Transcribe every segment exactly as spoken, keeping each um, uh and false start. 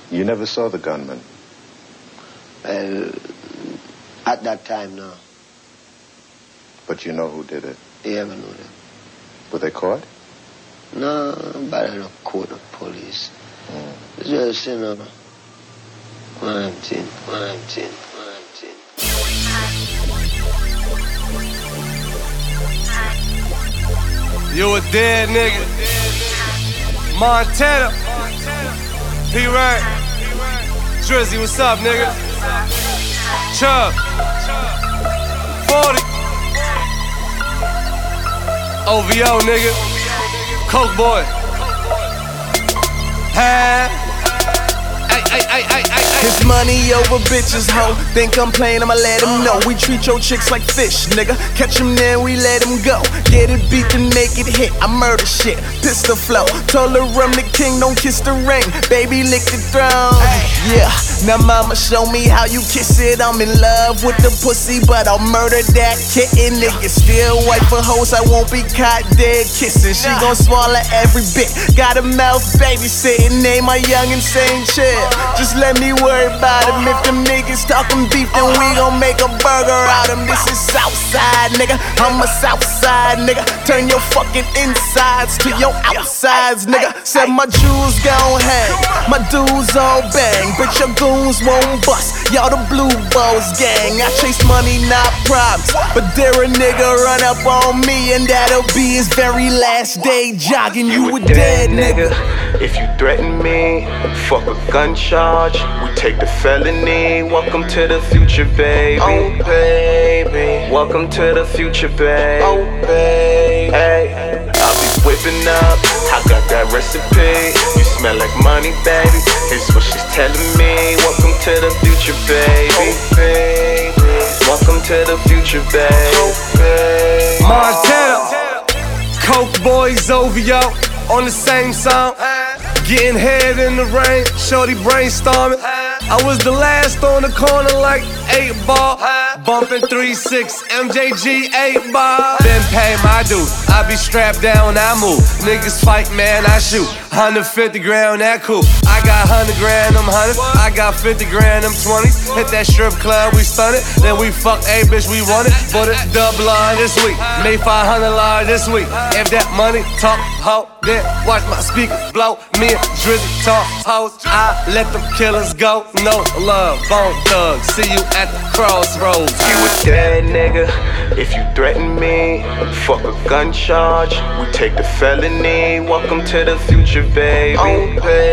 You never saw the gunman? Well, at that time, no. But you know who did it? Yeah, I know them. Were they caught? No, but I don't caught the police. Mm. It's just, you know, one thing, one thing, one thing. You a dead nigga. Montana. P-Rank. Drizzy, what's up, nigga? Chubb. forty. O V O, nigga. Coke boy. Hey. Ay, ay, ay, ay, ay. His money over bitches, ho. Think I'm playing, I'ma let him know. We treat your chicks like fish, nigga. Catch him, then we let him go. Get it beat and make it hit. I murder shit, pistol flow. Told her I'm the king, don't kiss the ring. Baby, lick the throne. Yeah, now mama show me how you kiss it. I'm in love with the pussy, but I'll murder that kitten. Nigga still white for hoes, I won't be caught dead kissing. She gon' swallow every bit. Got a mouth babysitting, name my young insane chill. Just let me worry about him. If them niggas talking beef, then we gon' make a burger out of him. This is Southside, nigga. I'm a Southside, nigga. Turn your fucking insides to your outsides, nigga. Said my jewels gon' hang, my dudes all bang, but your goons won't bust. Y'all the Blue Balls gang. I chase money, not problems, but dare a nigga run up on me, and that'll be his very last day jogging. You, you a dead, dead nigga. nigga. If you threaten me, fuck a gun charge. We take the felony. Welcome to the future, baby. Oh, baby. Welcome to the future, baby. Oh, baby. Hey, I'll be whipping up. I got that recipe. You smell like money, baby. Here's what she's telling me. Welcome to the future, baby. Oh, baby. Welcome to the future, baby. Oh, baby. Montana. Coke boys, O V O on the same song. Getting head in the rain, shorty brainstorming. I was the last on the corner like eight ball. Bumping three six, M J G eight ball. Then pay my dues, I be strapped down, I move. Niggas fight, man, I shoot. one hundred fifty grand, that cool. I got one hundred grand, them hundreds. I got fifty grand, them twenties. Hit that strip club, we stunted. Then we fuck a bitch, we want it. But it double R this week. Made five hundred dollars this week. If that money talk, ho, then watch my speakers blow. Me and Drizzy talk, hoes. I let them killers go. No love, Bone Thugs. See you at the crossroads. You a dead nigga if you threaten me. Fuck a gun charge. We take the felony. Welcome to the future, baby. Oh,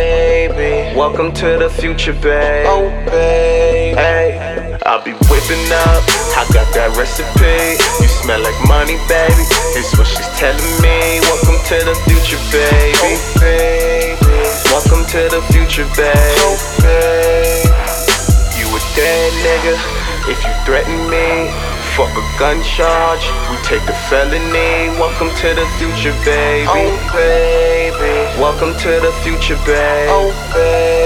baby. Welcome to the future, baby. Oh, baby. Hey, I'll be whipping up. I got that recipe. You smell like money, baby. Here's what she's telling me. Welcome to the future, baby. Oh, baby. Welcome to the future, baby. Oh, baby. You a dead nigga if you threaten me. Fuck a gun charge. We take the felony. Welcome to the future, baby. Oh, baby. Welcome to the future, baby. Oh, baby.